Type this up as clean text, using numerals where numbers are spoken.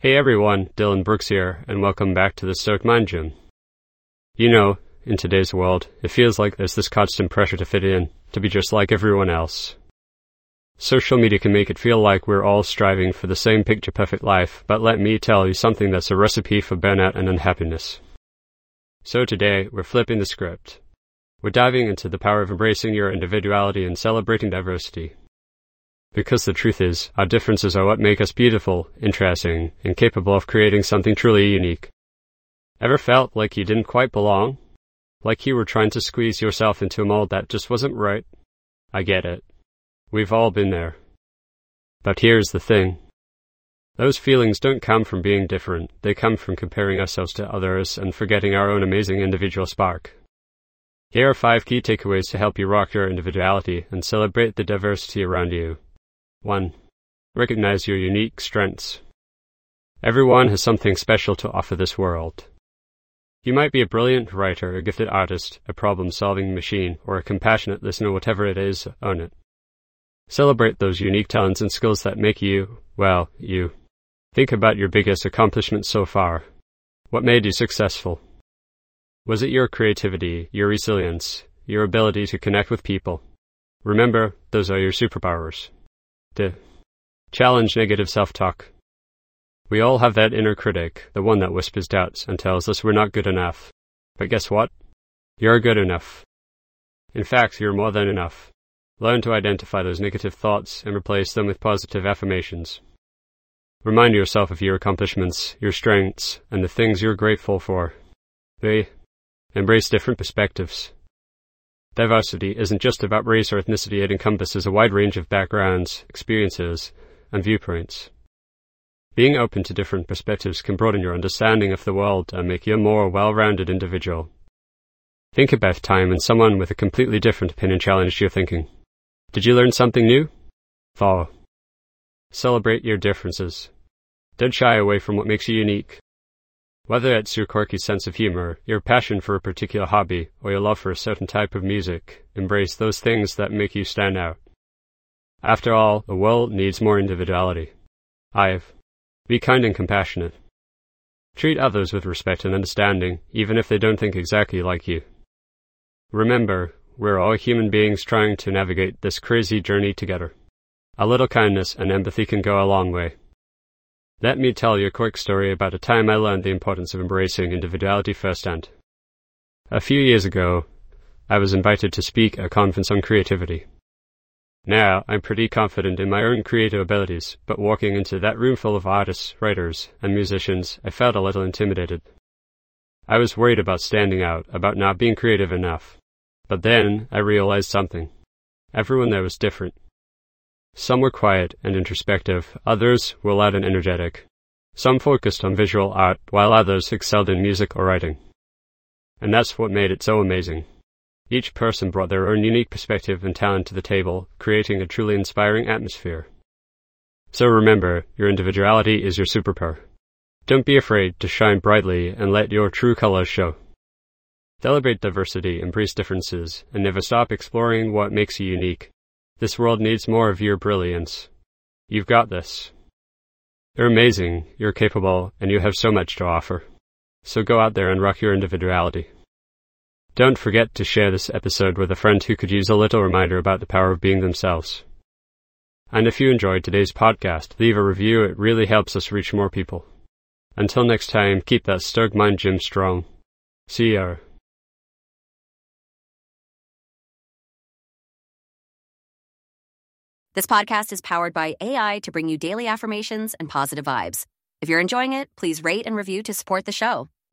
Hey everyone, Dylan Brooks here, and welcome back to the Stoic Mind Gym. You know, in today's world, it feels like there's this constant pressure to fit in, to be just like everyone else. Social media can make it feel like we're all striving for the same picture-perfect life, but let me tell you something that's a recipe for burnout and unhappiness. So today, we're flipping the script. We're diving into the power of embracing your individuality and celebrating diversity. Because the truth is, our differences are what make us beautiful, interesting, and capable of creating something truly unique. Ever felt like you didn't quite belong? Like you were trying to squeeze yourself into a mold that just wasn't right? I get it. We've all been there. But here's the thing. Those feelings don't come from being different. They come from comparing ourselves to others and forgetting our own amazing individual spark. Here are 5 key takeaways to help you rock your individuality and celebrate the diversity around you. 1. Recognize your unique strengths. Everyone has something special to offer this world. You might be a brilliant writer, a gifted artist, a problem-solving machine, or a compassionate listener, whatever it is, own it. Celebrate those unique talents and skills that make you, well, you. Think about your biggest accomplishments so far. What made you successful? Was it your creativity, your resilience, your ability to connect with people? Remember, those are your superpowers. 2. Challenge negative self-talk. We all have that inner critic, the one that whispers doubts and tells us we're not good enough. But guess what? You're good enough. In fact, you're more than enough. Learn to identify those negative thoughts and replace them with positive affirmations. Remind yourself of your accomplishments, your strengths, and the things you're grateful for. 3. Embrace different perspectives. Diversity isn't just about race or ethnicity. It encompasses a wide range of backgrounds, experiences, and viewpoints. Being open to different perspectives can broaden your understanding of the world and make you a more well-rounded individual. Think about a time when someone with a completely different opinion challenged your thinking. Did you learn something new? 4. Celebrate your differences. Don't shy away from what makes you unique. Whether it's your quirky sense of humor, your passion for a particular hobby, or your love for a certain type of music, embrace those things that make you stand out. After all, the world needs more individuality. 5. Be kind and compassionate. Treat others with respect and understanding, even if they don't think exactly like you. Remember, we're all human beings trying to navigate this crazy journey together. A little kindness and empathy can go a long way. Let me tell you a quick story about a time I learned the importance of embracing individuality firsthand. A few years ago, I was invited to speak at a conference on creativity. Now, I'm pretty confident in my own creative abilities, but walking into that room full of artists, writers, and musicians, I felt a little intimidated. I was worried about standing out, about not being creative enough. But then, I realized something. Everyone there was different. Some were quiet and introspective, others were loud and energetic. Some focused on visual art, while others excelled in music or writing. And that's what made it so amazing. Each person brought their own unique perspective and talent to the table, creating a truly inspiring atmosphere. So remember, your individuality is your superpower. Don't be afraid to shine brightly and let your true colors show. Celebrate diversity, embrace differences, and never stop exploring what makes you unique. This world needs more of your brilliance. You've got this. You're amazing, you're capable, and you have so much to offer. So go out there and rock your individuality. Don't forget to share this episode with a friend who could use a little reminder about the power of being themselves. And if you enjoyed today's podcast, leave a review. It really helps us reach more people. Until next time, keep that Stoic Mind Gym strong. See ya. This podcast is powered by AI to bring you daily affirmations and positive vibes. If you're enjoying it, please rate and review to support the show.